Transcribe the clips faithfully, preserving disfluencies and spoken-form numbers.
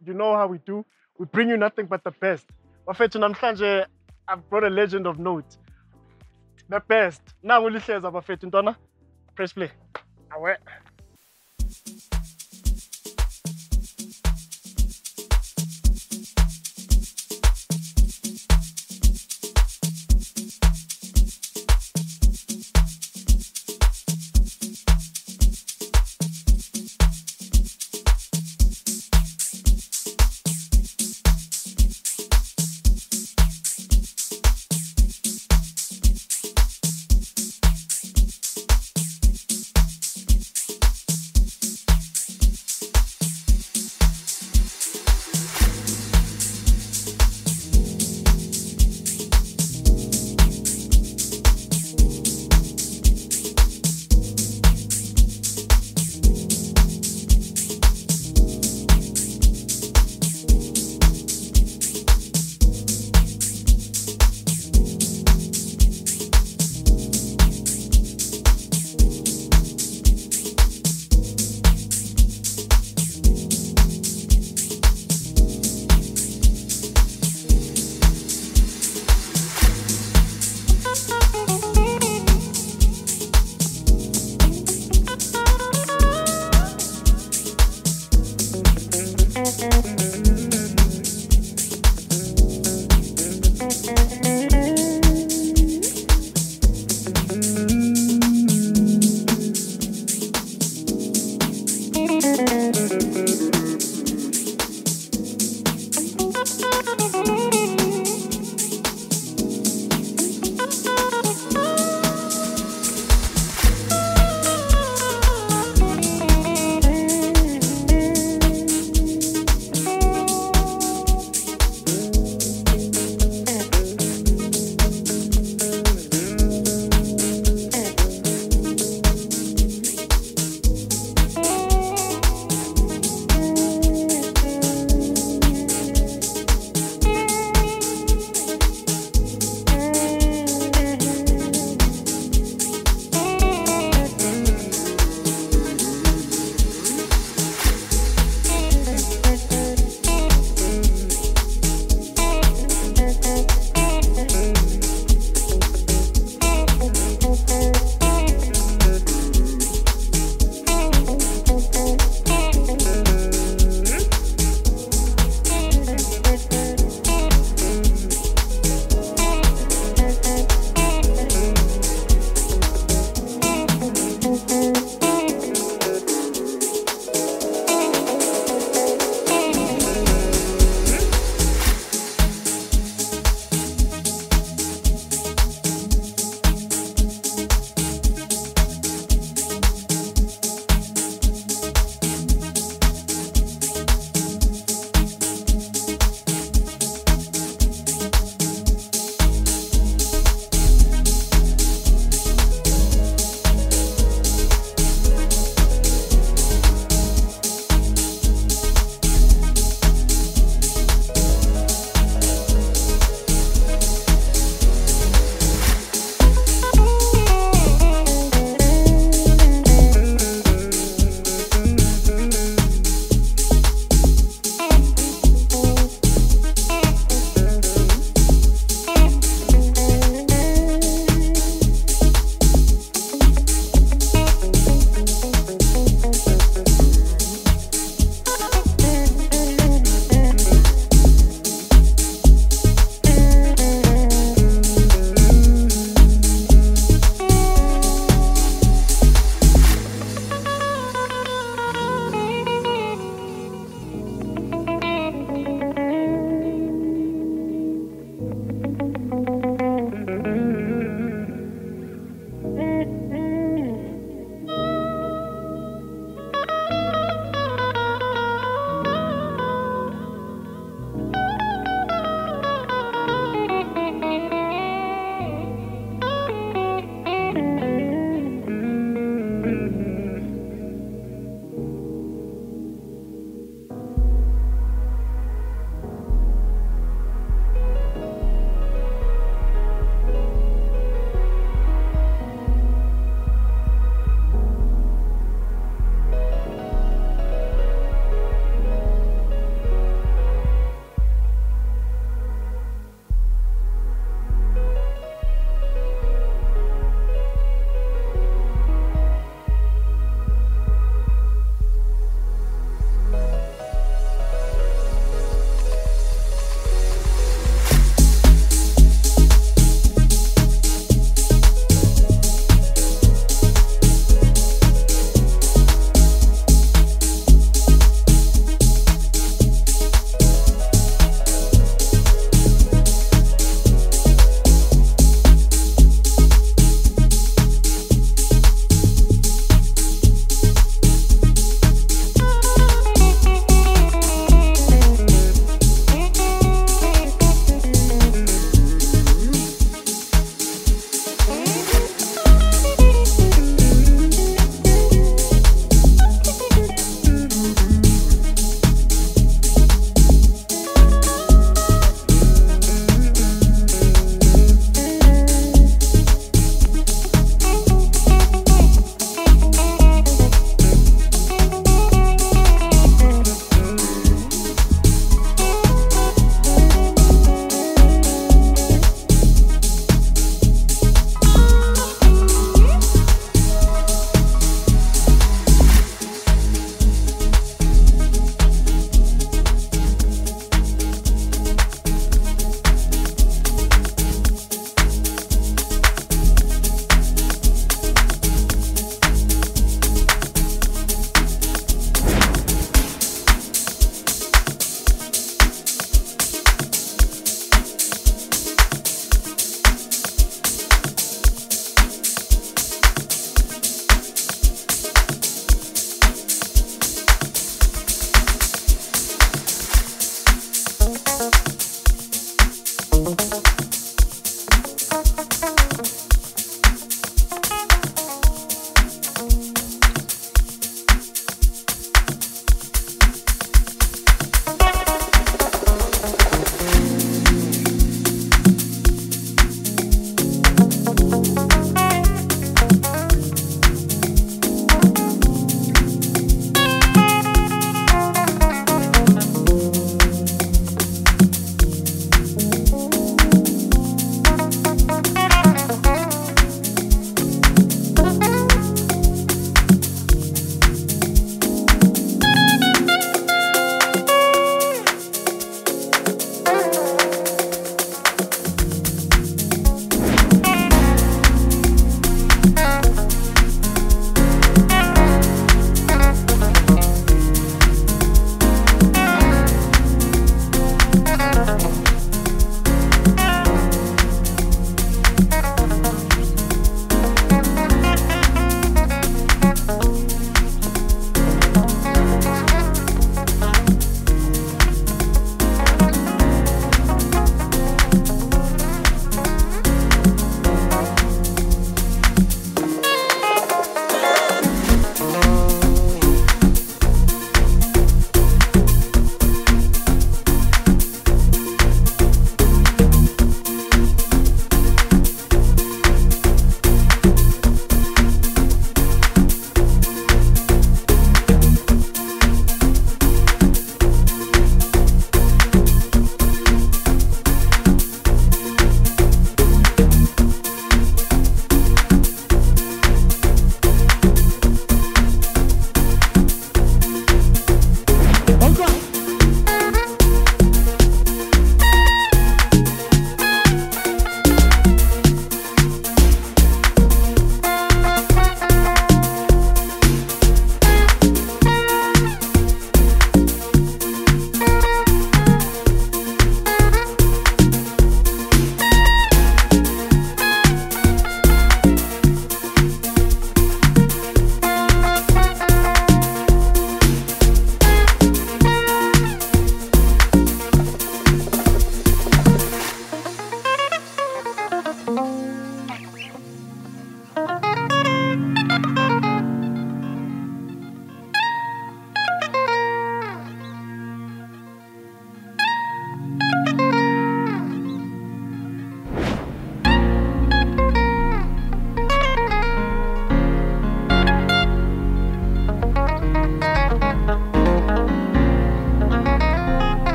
you know how we do. We bring you nothing but the best. Bafethu namhlanje I've brought a legend of note. The best. Now we lihleza bafethu ntwana. Press play. Awe.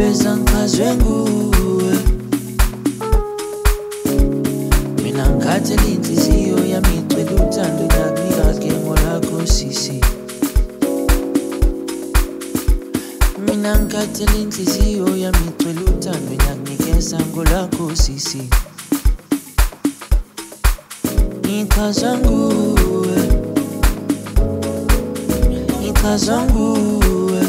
mabhebheza ngichazwe nguwe mina ngikhathela inhliziyo yami igcwele uthando ngiyakunika igemo lakho sisi mina ngikhathela inhliziyo yami igcwele uthando ngiyakunikeza ngolakho sisi ngichazwa nguwe ngichazwa nguwe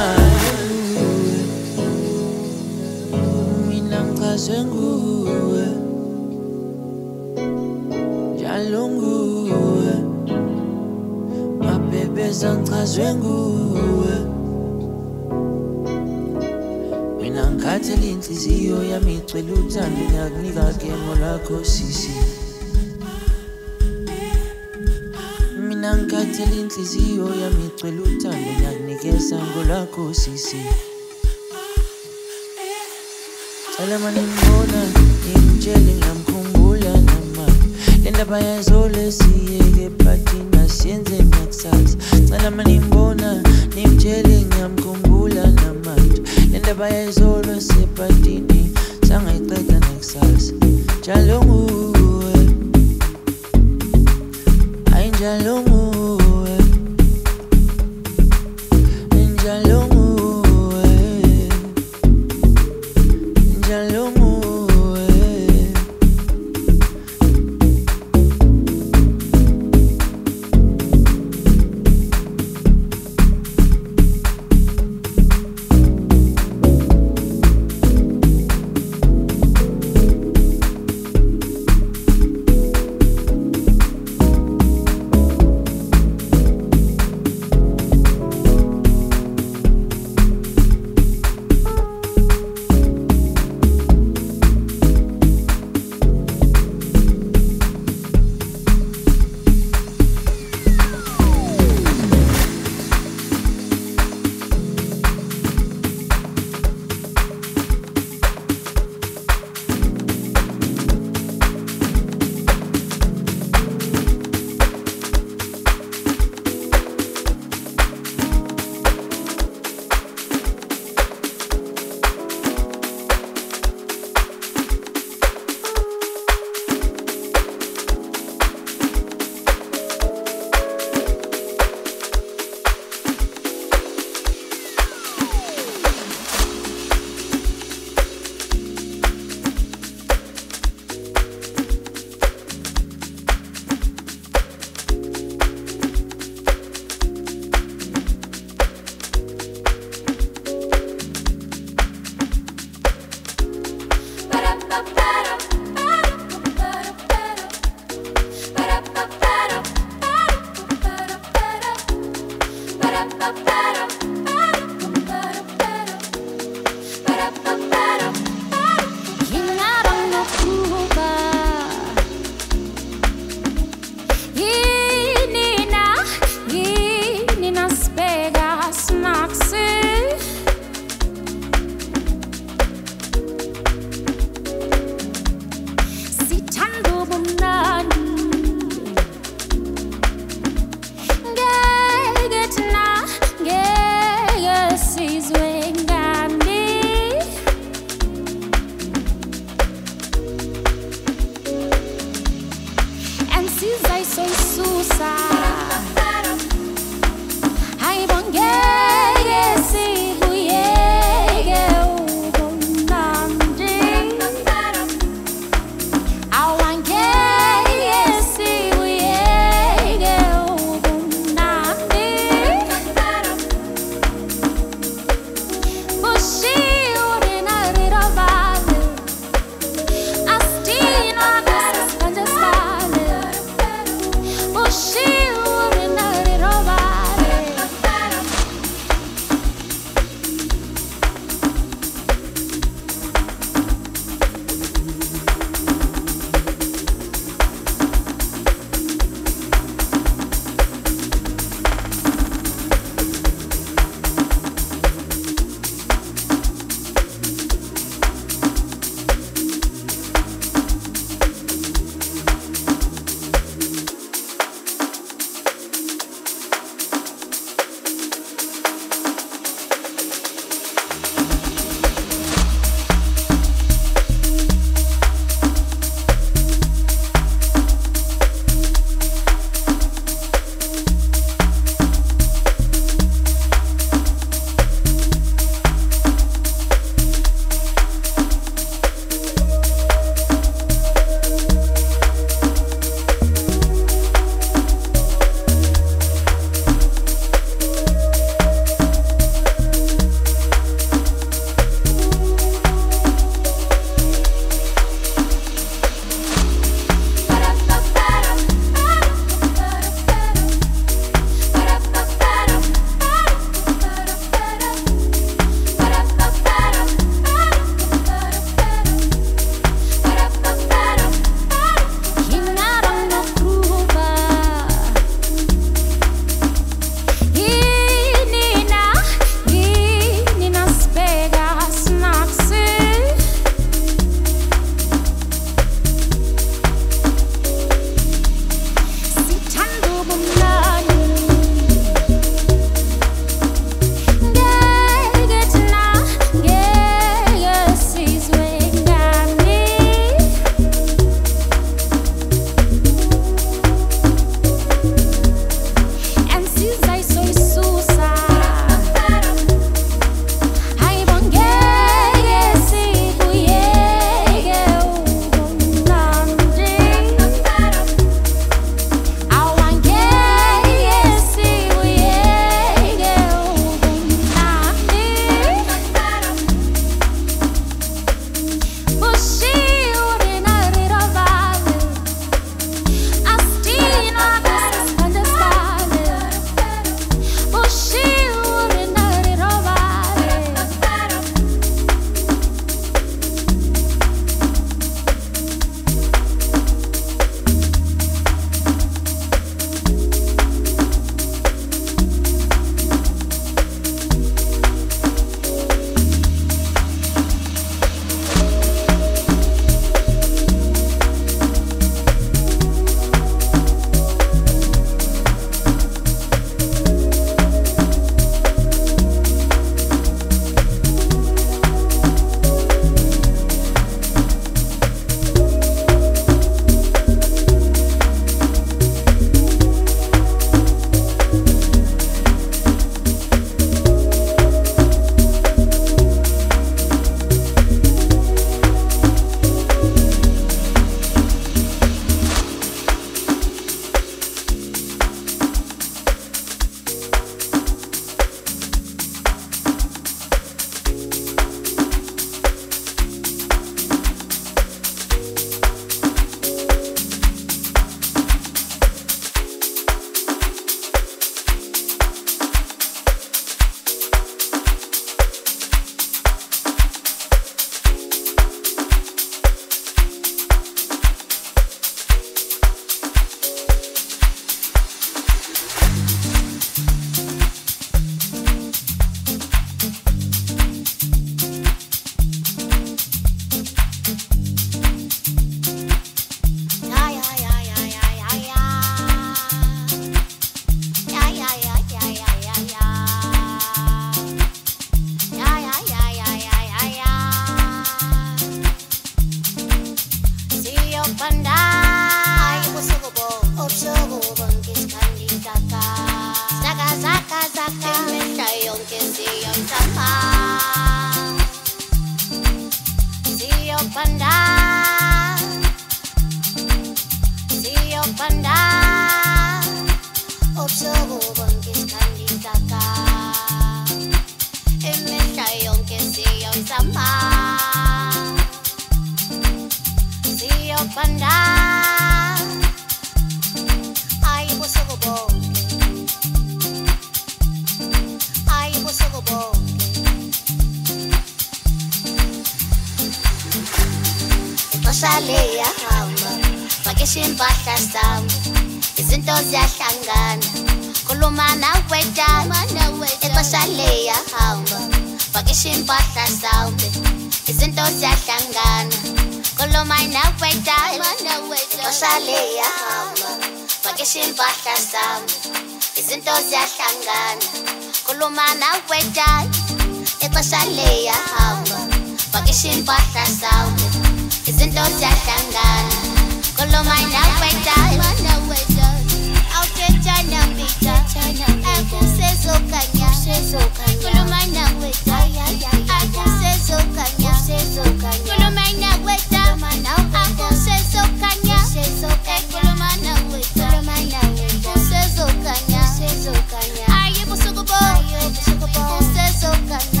Ixashale yahamba Vakisha impahla sami Izinto ziyahlangana Khuluma nawe dala Ixashale yahamba Vakisha impahla sami Izinto ziyahlangana Khuluma nawe dala Ixashale yahamba Vakisha impahla sami Izinto ziyahlangana Khuluma nawe dala Ixashale yahamba Vakisha impahla sami Izinto ziyahlangana Khuluma nawe dala Awuthetha mbita Akusezokanya Khuluma nawe dala Akusezokanya Khuluma nawe dala Akusezokanya Khuluma nawe dala Akusezokanya Aye busuku bo Akusezokanya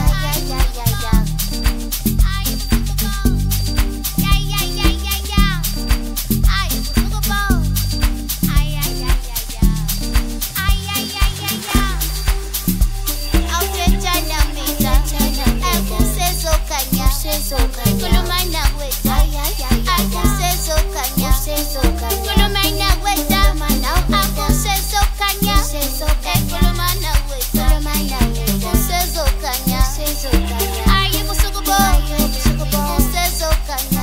Khuluma nawe dala Akusezokanya Khuluma nawe dala Akusezokanya Khuluma nawe dala Akusezokanya Aye busuku bo Akusezokanya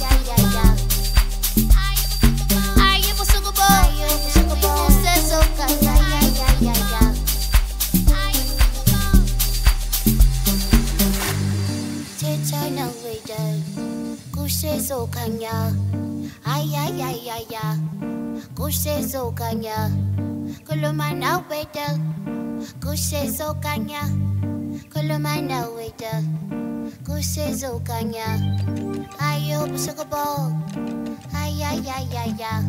Aye busuku bo Akusezokanya Kusezokanya ay ay ay ay ay Kusezokanya Khuluma nawe dala Kusezokanya Khuluma nawe dala Kusezokanya ayo busuku bo ay ay ay ay ay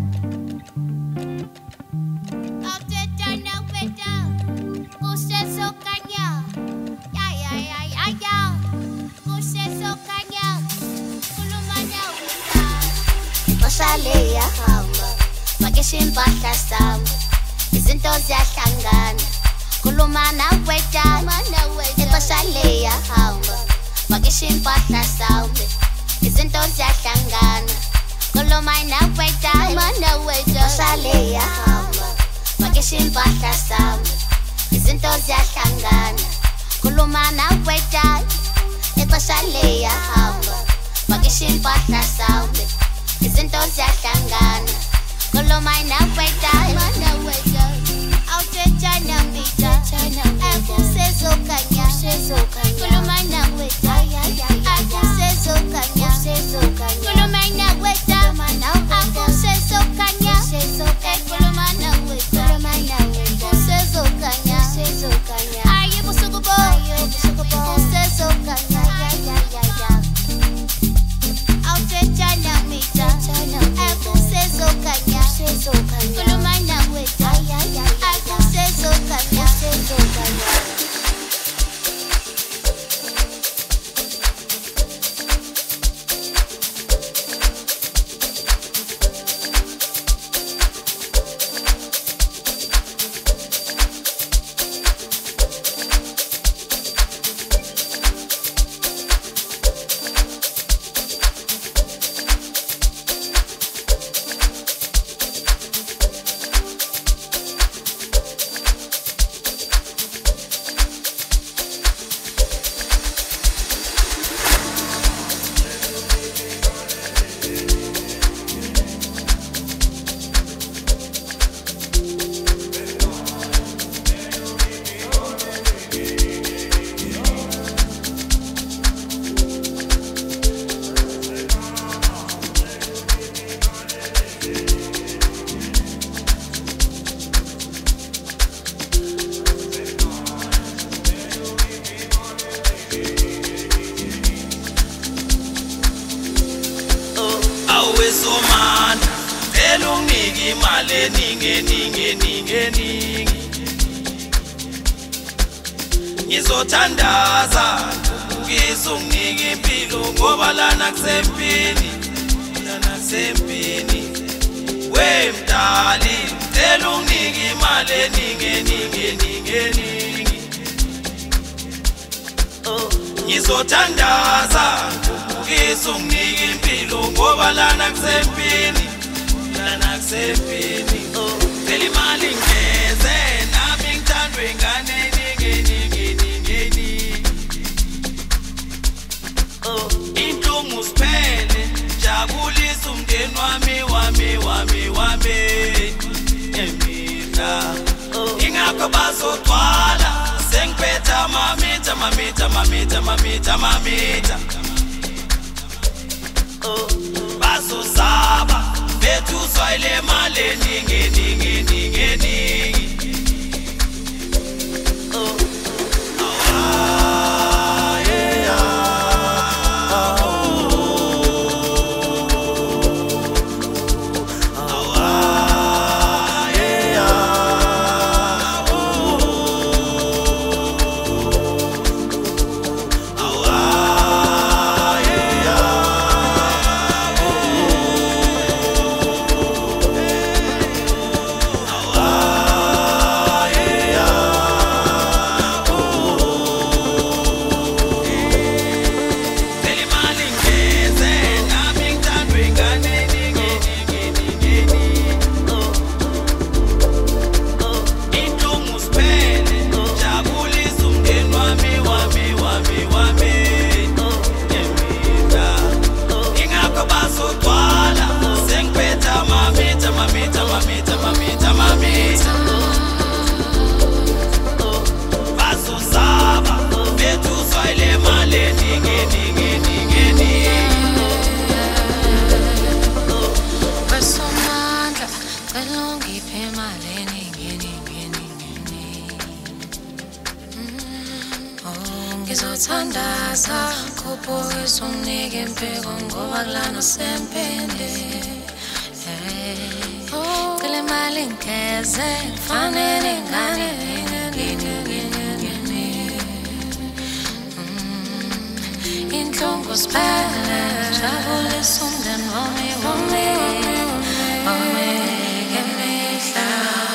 Awuthetha nawe dala Kusezokanya ay ay ay ay ay Kusezokanya Ixashale yahamba Vakisha impahla sami Izinto ziyahlangana Khuluma nawe dala Ixashale yahamba Vakisha impahla sami Izinto ziyahlangana Khuluma nawe dala Ixashale yahamba Vakisha impahla sami Izinto ziyahlangana Khuluma nawe dala Ixashale yahamba Vakisha impahla sami Izinto ziyahlangana Khuluma nawe dala Awuthetha mbita Akusezokanya Khuluma nawe dala Akusezokanya Khuluma nawe dala Akusezokanya Khuluma nawe dala Akusezokanya Aye busuku bo Akusezokanya Awuthetha mbita Akusezokanya Khuluma nawe dala Akusezokanya Ngizothandaza ngizunginike impilo ngoba lana kusempini lana kusempini wemdali cela unginike imali eningi eningi eningi eningi ngizothandaza ungijabulisa unginike impilo ngoba lana kusempini lana kusempini phela imali ngeze nami ngithandwe ingane ningi ningi ningi ningi oh inhlungu siphele jabulisa umndeni wami wami wami wami emina ingakho bazogcwala sengiphetha mamita mamita mamita mamita mamita oh bazosaba bethu swayile mali ningi ningi ningi ningi oh ah yeah ngizothandaza kuphoyisa unginike impilo ngoba kulana sempende cela imali ngeze fanele ngane inhlungu siphele jabulisa umndeni wami wami wami ngemihla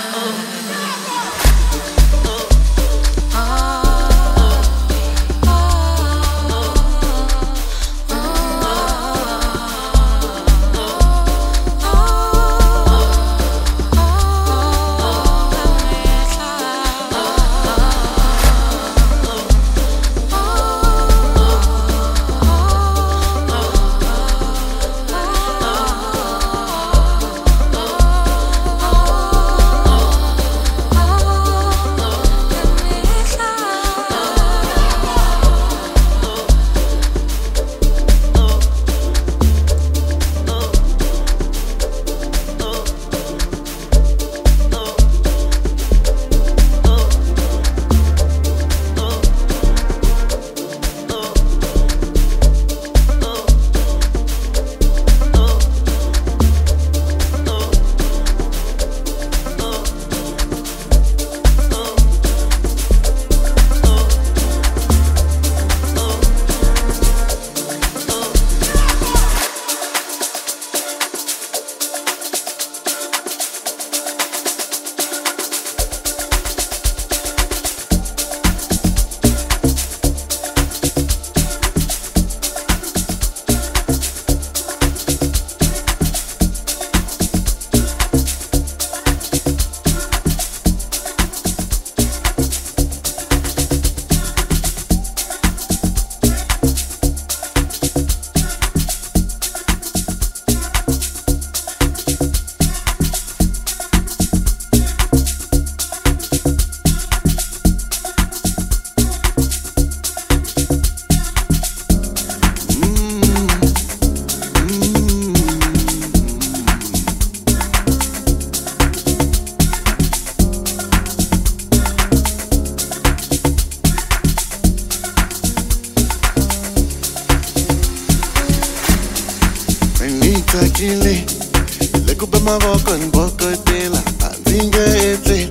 Kile le kupa mavoko nbokotela andingetle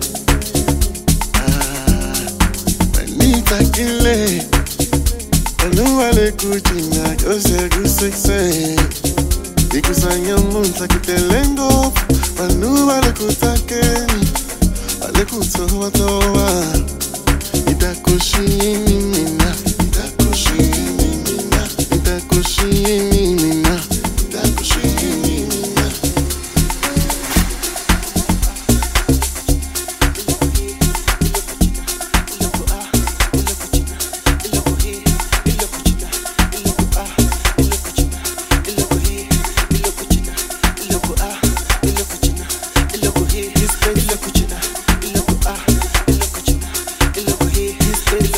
ah manita kile anuwa le kuchina kose kusekse ikusanya munta kitelengo anuwa le kutakeni ale kutowa towa itakushini mina itakushini mina itakushini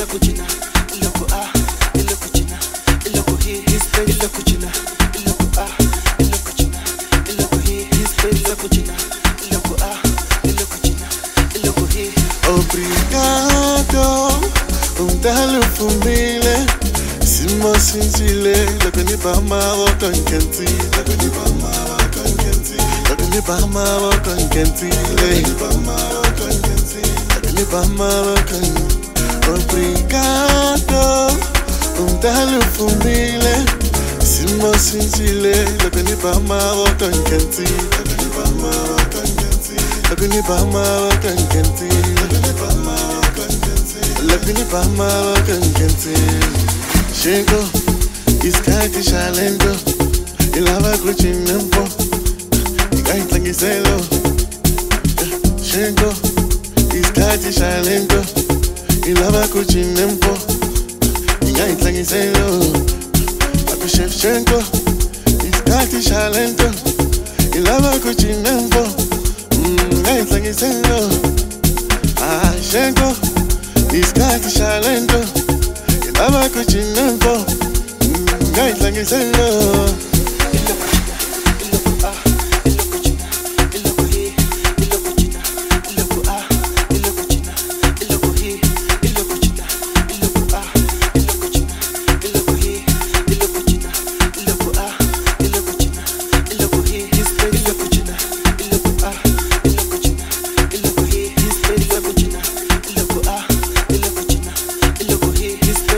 kuchina, iloko ah, iloko china, iloko he, iloko china, iloko ah, iloko china, iloko he, iloko china, iloko ah, iloko china, iloko he. Obrigado, um dalo fumile, simo sinjile, loko ni bama wako nkenti, loko ni bama wako nkenti, loko ni bama wako nkenti, loko ni bama wako nkenti, loko ni bama wako nkenti. Obrigado, um dalo fumile, simo sinjile, loko ni bama wako nkenti, loko ni bama wako nkenti, loko ni bama wako nkenti, loko ni bama wako nkenti, loko ni bama wako nkenti. Shenko, iskati shalendo, ilava kuchinempo, ikaita ngiselo. Shenko, iskati shalendo, ilava kuchinempo, ikaita ngiselo. Papi Shevchenko, iskati shalendo, ilava kuchinempo, ikaita ngiselo. Ah, Shenko, iskati shalendo. Lava kuchinempo, ngaitla ngiselo. Iloko china, iloko ah, iloko china, iloko he, iloko china, iloko ah, iloko china, iloko he, iloko china, iloko ah, iloko china, iloko he, iloko china, iloko ah, iloko china, iloko he, iloko china, iloko ah, iloko china, iloko he, iloko china, iloko ah, iloko china, iloko he.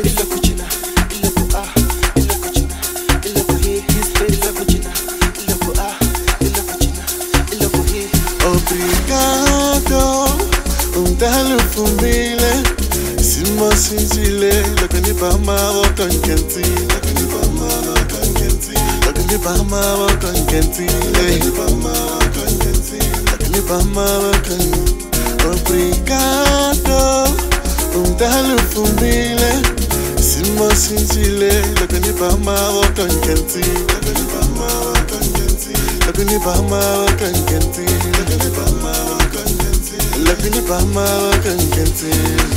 Obrigado, um dalo fumile, simo sinjile, loko ni bama wako nkenti, loko ni bama wako nkenti, loko ni bama wako nkenti, loko ni bama wako nkenti, loko ni bama wako nkenti. Obrigado, um dalo fumile, simo sinjile, loko ni bama wako nkenti, loko ni bama wako nkenti, loko ni bama wako nkenti, loko ni bama wako nkenti, loko ni bama wako nkenti,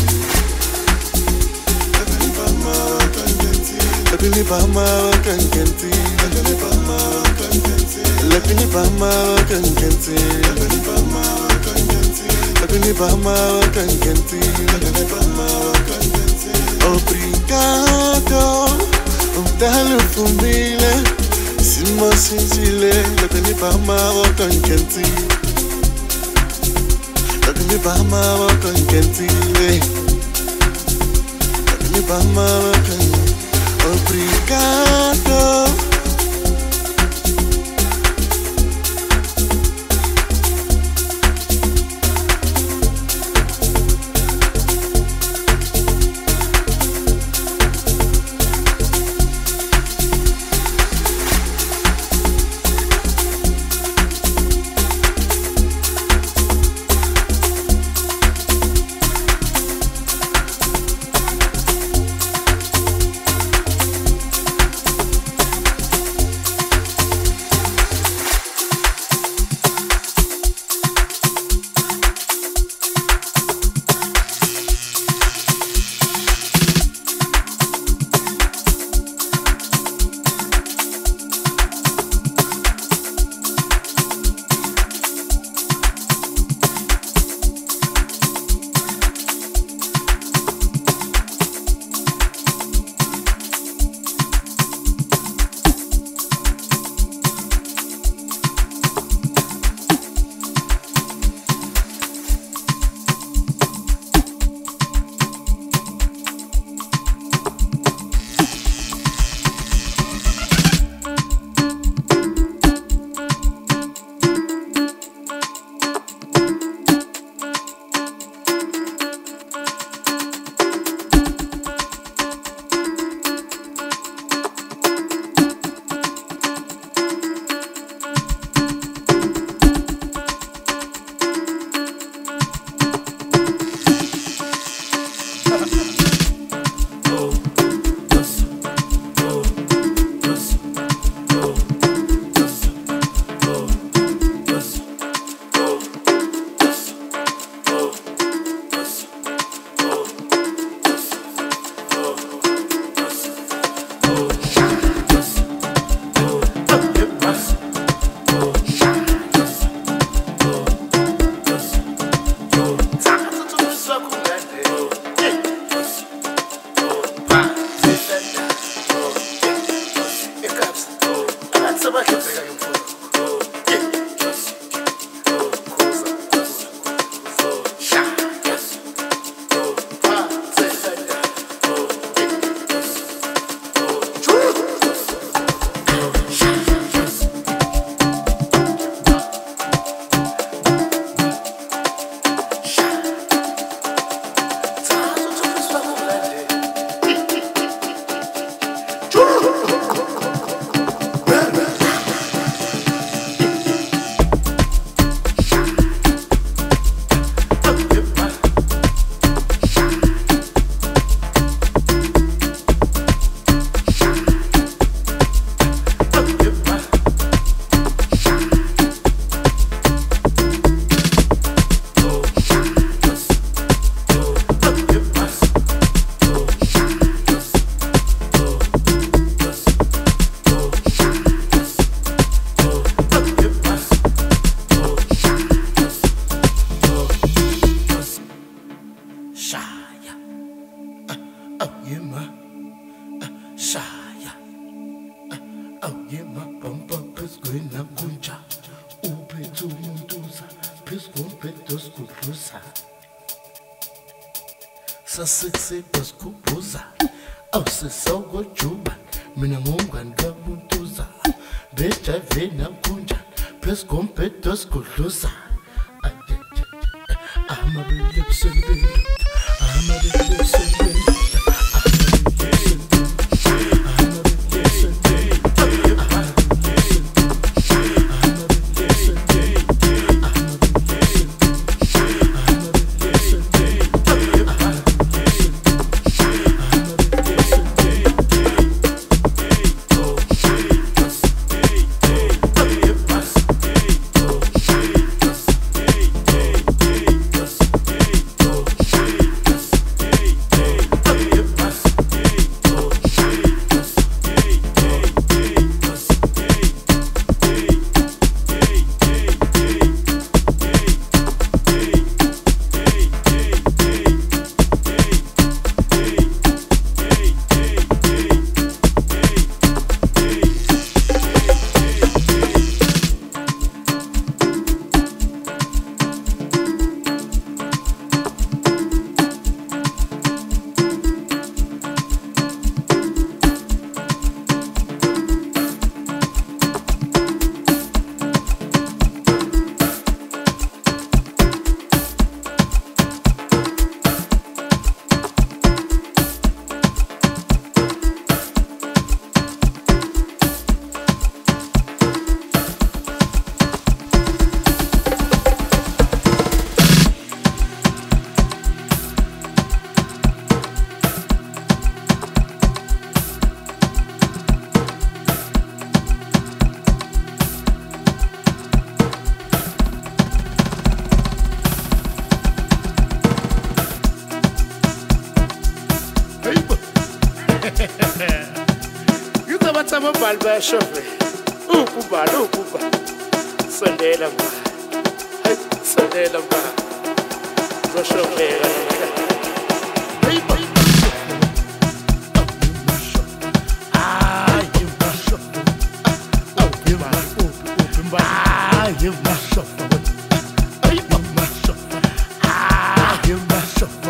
loko ni bama wako nkenti, loko ni bama wako nkenti, loko ni bama wako nkenti, loko ni bama wako nkenti, loko ni bama wako nkenti, loko ni bama wako nkenti, loko ni bama wako nkenti. Obrigado, um dalo fumile, simo sinjile, loko ni bama wako nkenti, loko ni bama wako nkenti, loko ni bama wako nkenti. Obrigado. yema shaya aw yema pampa phezkwena kunja uphethe umuntuza phezkomphetho skudlusa sasiksepa skubhuza awusesokojuba mina ngomngani kamuntuza bejayive nakunja phezkomphetho skudlusa amabelebusembeni amabelebusembeni Balba shofe ukuba ukuba sondela ba hay sondela ba zo shofe hey boy ah you must shofe oh you must open ba ah you must shofe hey you must shofe ah you must shofe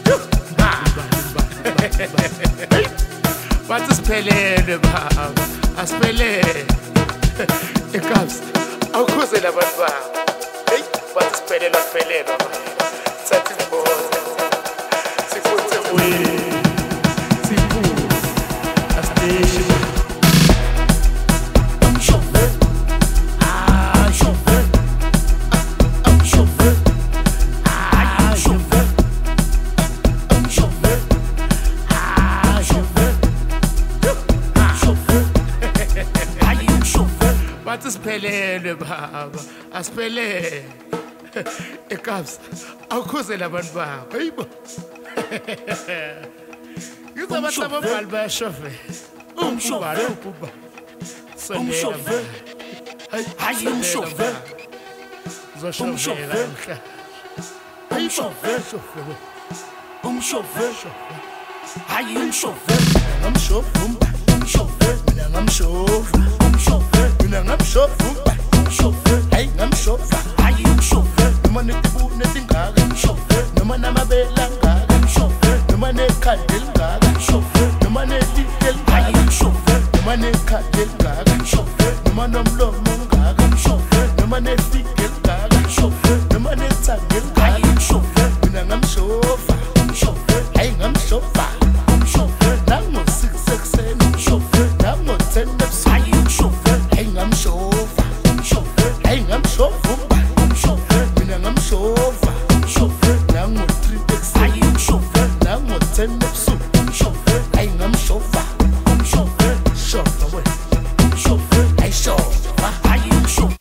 what is pelele ba Aspele Ekabs awukhuze labantu babo hey bathi siphelelwa siphelelwa sathi siboza sikhuthe we sikhulu astation umshofe ah shofe umshofe ah shofe umshofe ah shofe bathi siphelelwe baba asiphelele Ekabs awukhuze labantu babo hayibo yizabatha ababhali bayashofe umshofe ukuba umshofe hayi umshofe zoshofe umshofe umshofe hayi umshofe ngamshofe umshofe mina ngamshofe umshofe mina ngamshofe umshofe hayi ngamshofe hayi umshofe noma netibu netingaka umshofe noma namabela ngaka umshofe noma nekhadi elingaka umshofe noma nelihle elingaka hayi umshofe noma nekhadi elingaka umshofe noma nomlomo ongaka umshofe noma nefike elingaka umshofe noma nethanga elingaka hayi umshofe mina ngamshofe umshofe hayi ngamshofe umshofe nango six sekseni umshofe nango ten ebusuku hayi umshofe hayi ngamshofe umshofe hayi ngamshofe umshofe mina ngamshofe umshofe nango three ebusuku hayi umshofe nango ten ebusuku umshofe hayi ngamshofe umshofe shofa we umshofe hayi shofa hayi umshofe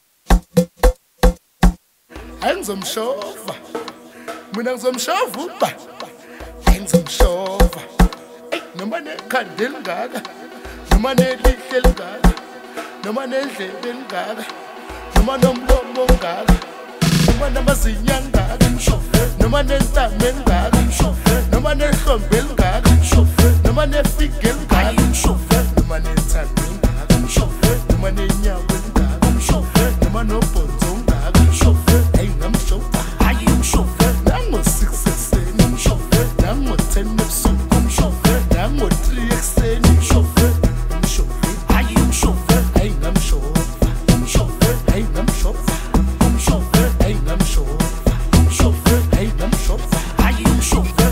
hayi ngizomshofa mina ngizomshofa uba hayi ngizomshofa noma nekhadi elingaka noma nelihle elingaka noma nendlebe elingaka noma nomlomo ongaka noma namazinya angaka noma nentamo engaka noma nehlombe elingaka noma nefige elingaka noma nethando elingaka noma nenyawo elingaka noma nobhonzo ongaka hayi ngamshofa hayi umshofa nango six ekseni nango ten ebusuku nango three ekseni umshofa hayi umshofa hayi ngamshofa hayi ngamshofa hayi ngamshofa hayi ngamshofa hayi umshofa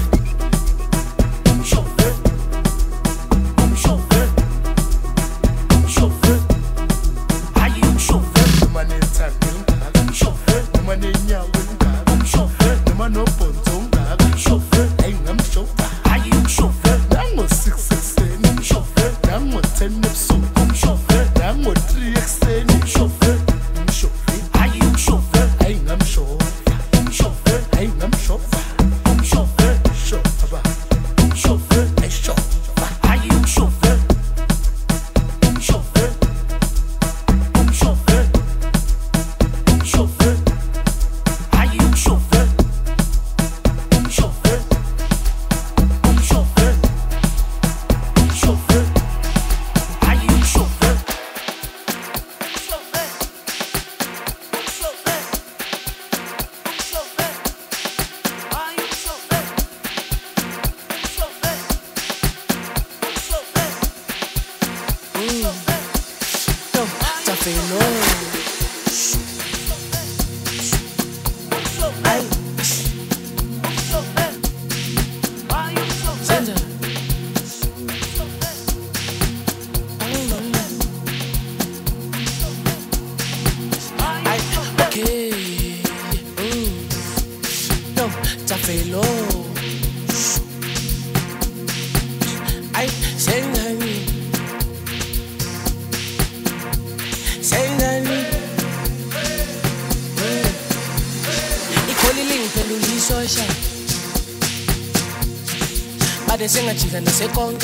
Sengajika nasekonga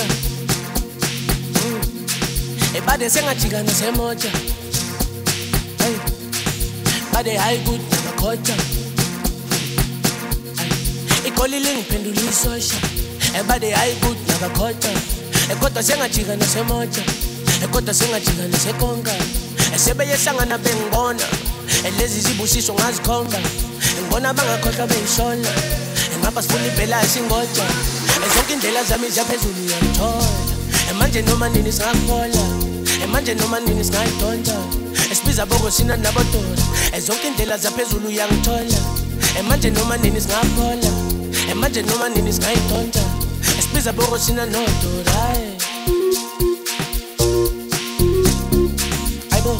ebade sengajika nasemoja hey bade hayi good nakhoja ikolile ngiphendula isosha ebade hayi good nakhoja ekodwa sengajika nasemoja ekodwa sengajika nasekonga esebe yehlangana bengibona elezi zibusiso ngazikhomba ngibona bangakhohlwa beyishola engaba sifuna ibhela singoja zonke indlela zami ziyaphezulu uyangithola manje noma nini singakhola manje noma nini singayidonsa esibiza boko sina nabododa zonke indlela ziyaphezulu uyangithola manje noma nini singakhola manje noma nini singayidonsa esibiza boko sina nododa ayibo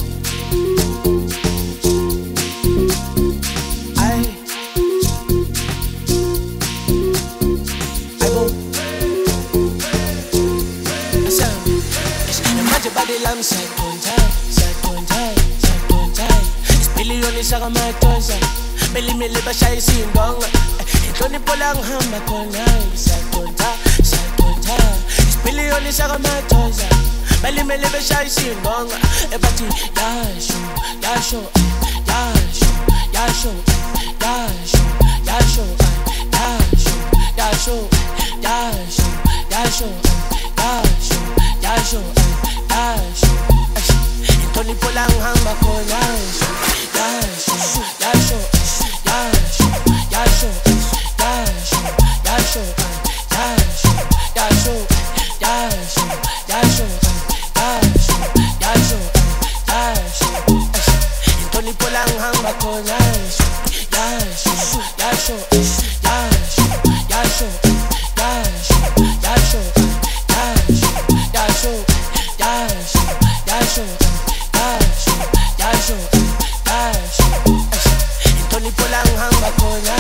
I'm sad, don't die, sad, don't die, sad, don't die. It's billion is a matosa. Belly me liba shy sin gong. Tony Polang hamba kona. Sad, don't die, sad, don't die. It's billion is a matosa. Belly me liba shy sin gong. Ebati yasho, yasho, yasho, yasho, yasho, yasho, yasho, yasho, yasho, yasho, yasho, yasho. Yasho, Tony Polang hamba kona. Yasho, yasho, yasho, yasho, yasho, yasho, yasho, yasho, yasho, yasho, yasho, yasho, yasho. Tony Polang hamba kona. Yasho, yasho, yasho, yasho, yasho, yasho, yasho, yasho. Yasho, yasho, yasho, yasho, yasho. Tony Polang hamba kona.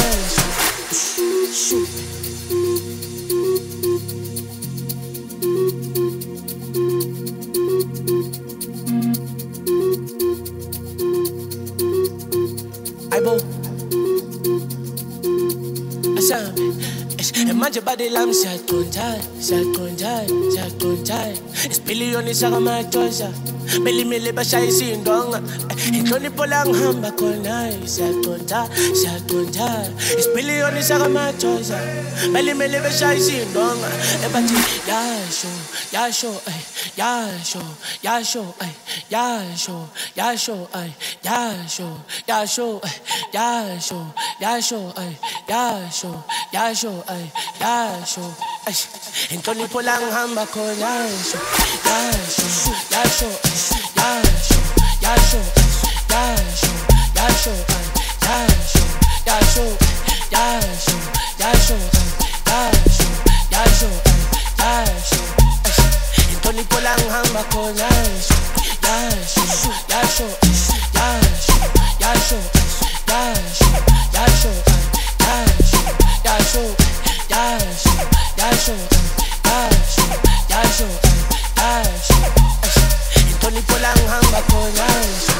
Aibo Asame manje bade lam sad don't die, siyaconjaya siyaconjaya isipiliyoni sakamatosha belimele bashayisa indonga inhlonipho la ngihamba khonayo siyaconjaya siyaconjaya isipiliyoni sakamatosha belimele bashayisa indonga ebathi yasho yasho ay yasho yasho ay yasho yasho ay yasho yasho ay yasho yasho ay yasho yasho ay yasho ay inhlonipho la ngihamba khona yasho yasho yasho yasho yasho yasho yasho ay yasho yasho yasho yasho yasho yasho ay yasho inhlonipho la ngihamba khona yasho yasho yasho yasho yasho yasho yasho yasho yasho yasho yasho yasho yasho yasho inhlonipho la ngihamba khona yasho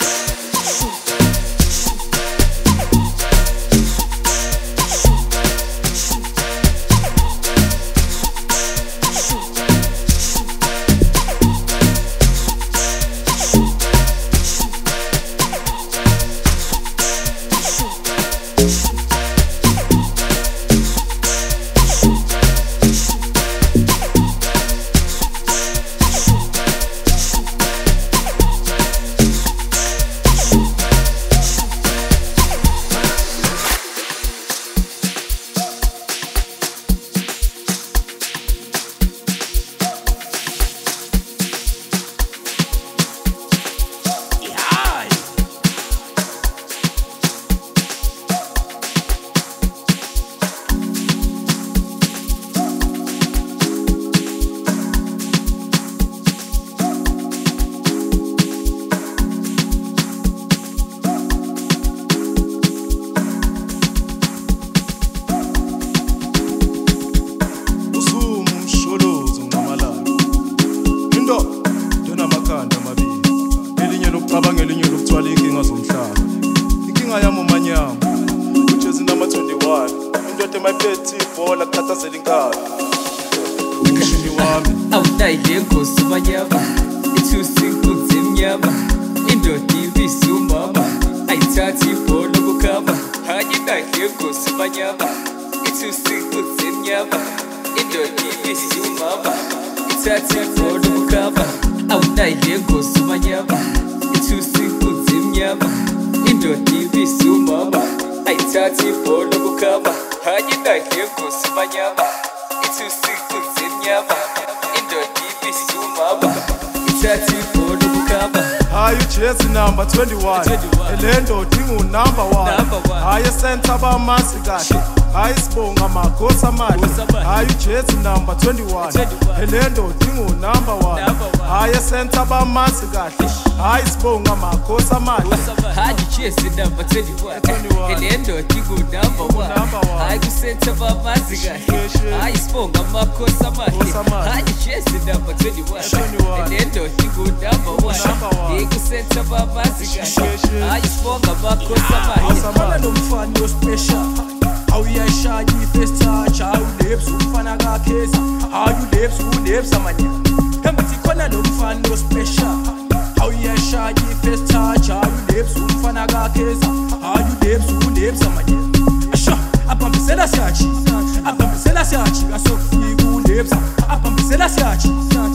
number twenty-one elendo dingu number one hayi center ba masi kahle hayi sibonga magosa mali hayi jet number twenty-one elendo dingu number one hayi center ba masi kahle hayi sibonga magosa mali hayi jet number twenty-one elendo dingu number one hayi center ba masi kahle hayi sibonga magosa mali hayi jet number twenty-one elendo dingu number one hayi center ba masi kahle hayi sibonga magosa mali Asafana nomfana yo special awuyashaya ifirst touch awulips umfana kakheza awulips ulips amanya embathi khona nomfana yo special awuyashaya ifirst touch awulips umfana kakheza awulips ulips amanya asha abambisela siyachi abambisela siyachi asokufika ulips abambisela siyachi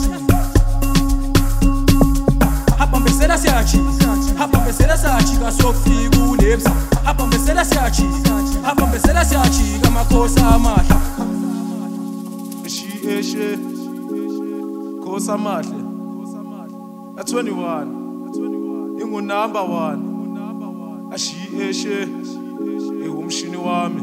abambisela siyachi abambisela siyachi asokufika ulips abambisela siyachi abambisela siyachi kamakhosa amahla eshi eshe khosa amahle a twenty-one ingu number one ashi eshe engumshini wami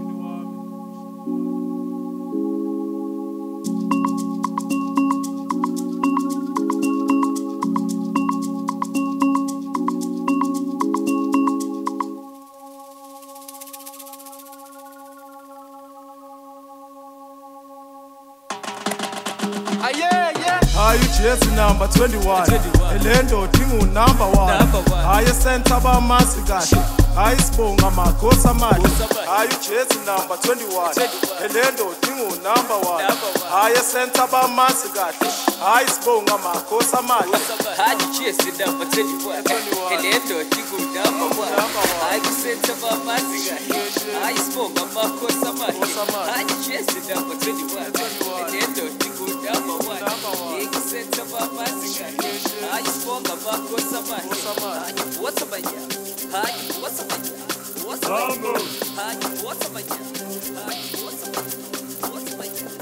Yes, number twenty-one elendo dingu number one hayi center ba masi kahle hayi sibonga makhosa mali hayi ujesi number twenty-one elendo dingo number one hayi center bamazi kahle hayi sibonga makhosa mali hayi ujesi number twenty-one elendo dingo number one hayi center bamazi kahle hayi sibonga makhosa mali hayi ujesi number twenty-one elendo dingo number one hayi center bamazi kahle hayi sibonga makhosa mali hayi what's up ya hayi what's up ya what's up hayi what's up ya hayi what's up what's up ya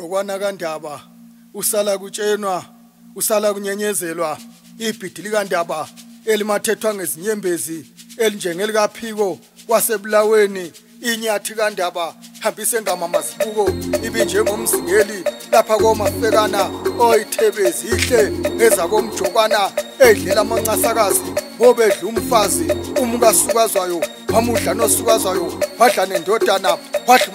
umjokwana kaNdaba usala kutshenwa usala kunyenyezelwa ibhidi likaNdaba elimathethwa ngezinyembezi elinjengelikaphiko kwasebulaweni inyathi kaNdaba hambise ngamamazibuko ibinjengomzingeli lapha komafekana oyithebezi ihle ezakomjokwana edlela amancasakazi obedla umfazi umkasukazwayo wamudla nosukazwayo wadla nendodana wadla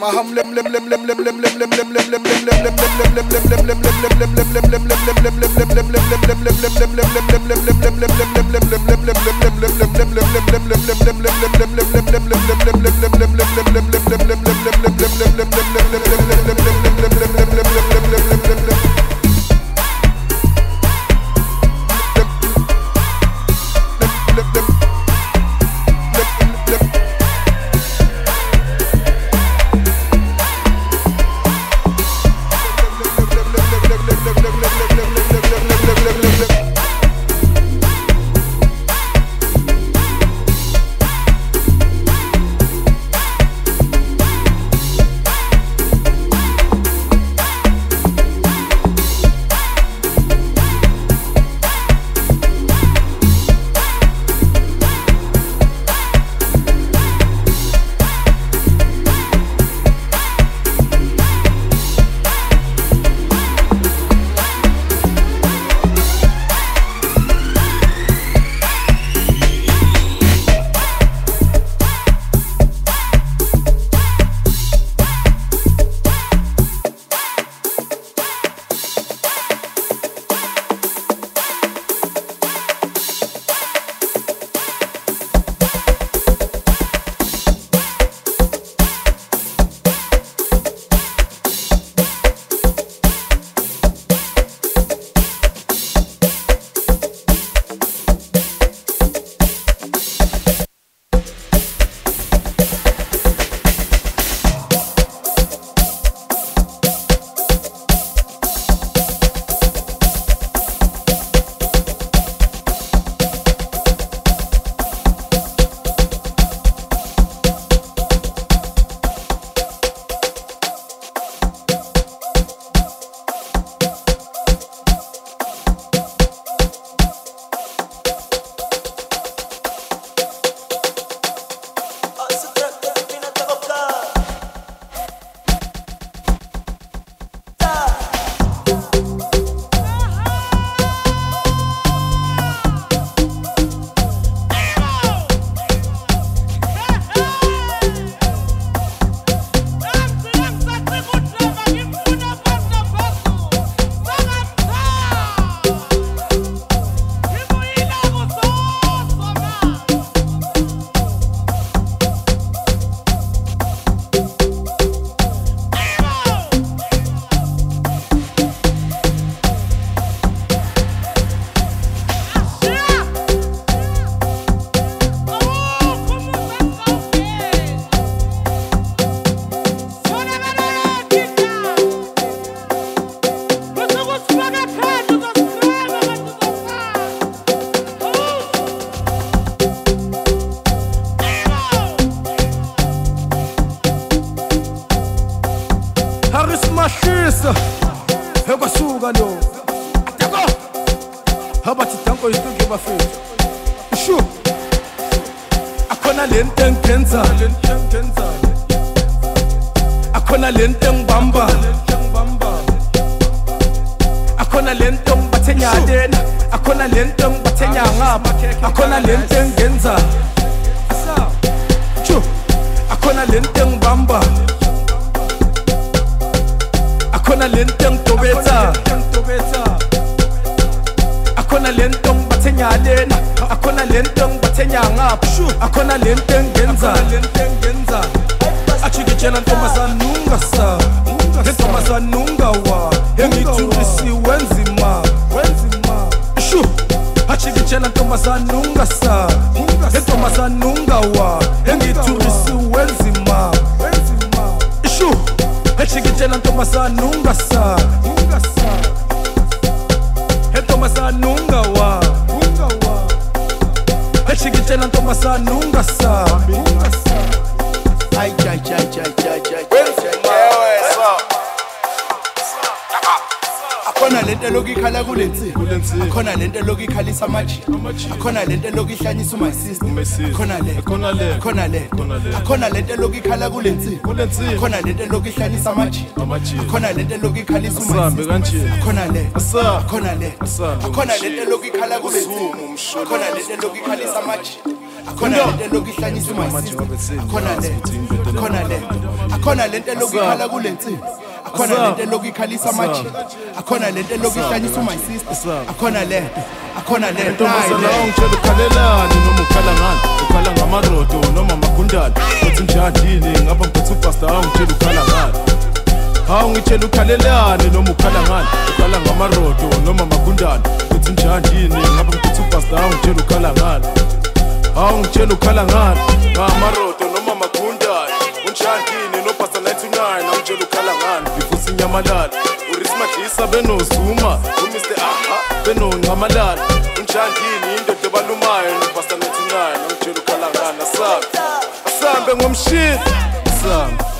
Harismashisa Hebasuga lo Atako Habati tanko istungi bafethu Shu Akona lente ngenza Akona lente ngibamba Akona lente ngibathenya lena Akona lente ngibathenya ngapha Akona lente ngenza Shu Akona lente ngibamba Akona lente ngitobetha Akona lente ngibathenya lena Akona lente ngibathenya ngapha Akona lente ngenza Achikitshela ntombazana ungasa Ntombazana ungawa Engithulisi wenzima Shu Achikitshela ntombazana ungasa Ntombazana ungawa Engithulisi wenzima Shu Achikitshela ntombazana ungasa Ntombazana ungawa Achikitshela ntombazana ungasa Ay, ay, ay, ay, ay, ay, ay, ay, ay. akhona lento lokikhala kulensi akhona lento lokikhalisa amaji akhona lento lokihlanyisa my sister akhona le akhona le akhona le akhona lento lokikhala kulensi akhona lento lokihlanyisa amaji akhona lento lokikhalisa my sister akhona le akhona le akhona lento lokikhala kulensi akhona lento lokikhalisa amaji akhona lento lokihlanyisa my sister akhona le akhona le akhona lento lokikhala kulensi akhona lento lokikhalisa amaji akhona lento lokihlanyisa my sister akhona le akhona le ntombazana ungitshela ukhalelani noma ukhala ngani ukhala ngamarodo noma amagundane uthi njani ngapha ngiphethe upastor ungitshela ukhala ngani hawu ngitshela ukhalelani noma ukhala ngani ukhala ngamarodo noma amagundane uthi njani ngapha ngiphethe upastor ungitshela ukhala ngani hawu ngitshela ukhala ngani ngamarodo noma amagundane unjani no pastor ninety-nine ungitshela ukhala ngani bifusi nyamalala urismadlisa benozuma uMr aha benoncamalala unjani indoda ebalumayo no pastor ninety-nine ungitshela ukhala ngani asambe asambe ngomshini asambe